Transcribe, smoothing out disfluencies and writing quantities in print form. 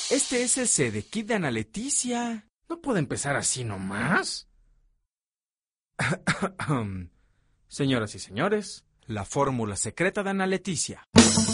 Este es el CD-Kit de Ana Leticia. ¿No puede empezar así nomás? Señoras y señores, la fórmula secreta de Ana Leticia.